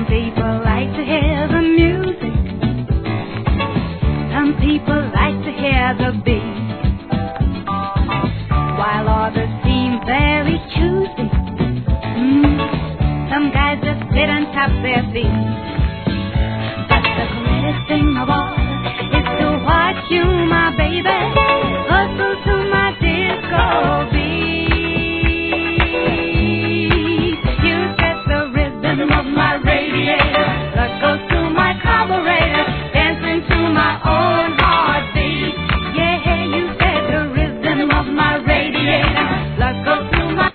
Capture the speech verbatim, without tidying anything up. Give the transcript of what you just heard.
people like to hear the music. Some people like to hear the beat, while others seem very choosy. Mm. Some guys just sit and tap their feet. But the greatest thing of all is to watch you, my baby.